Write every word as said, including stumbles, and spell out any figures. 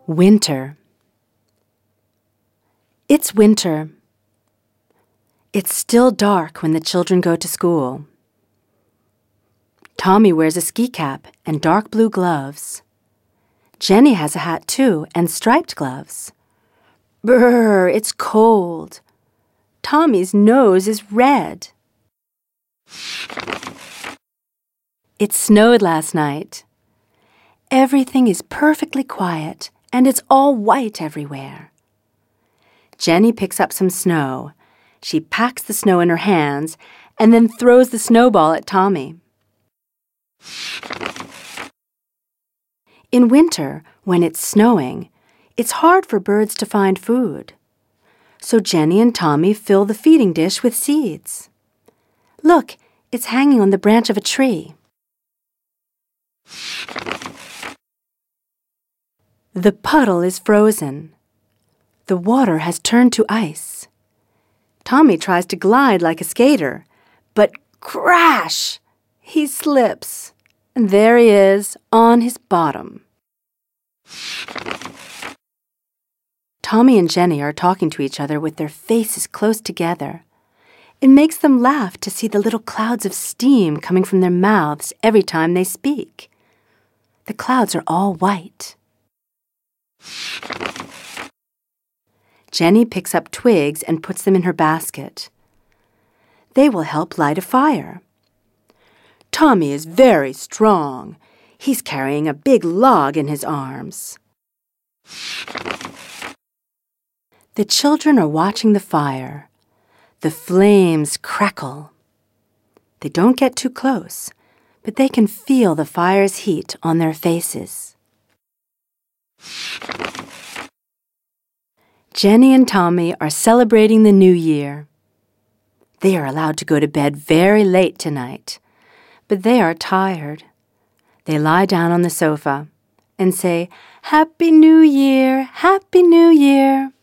Winter. It's winter. It's still dark when the children go to school. Tommy wears a ski cap and dark blue gloves. Jenny has a hat too and striped gloves. Brr, it's cold. Tommy's nose is red. It snowed last night. Everything is perfectly quiet and it's all white everywhere. Jenny picks up some snow. She packs the snow in her hands and then throws the snowball at Tommy. In winter, when it's snowing, it's hard for birds to find food. So Jenny and Tommy fill the feeding dish with seeds. Look, it's hanging on the branch of a tree. The puddle is frozen. The water has turned to ice. Tommy tries to glide like a skater, but crash! He slips, and there he is on his bottom. Tommy and Jenny are talking to each other with their faces close together. It makes them laugh to see the little clouds of steam coming from their mouths every time they speak. The clouds are all white. Jenny picks up twigs and puts them in her basket. They will help light a fire. Tommy is very strong. He's carrying a big log in his arms. The children are watching the fire. The flames crackle. They don't get too close, but they can feel the fire's heat on their faces. Jenny and Tommy are celebrating the new year. They are allowed to go to bed very late tonight, but they are tired. They lie down on the sofa and say, "Happy New Year, Happy New Year."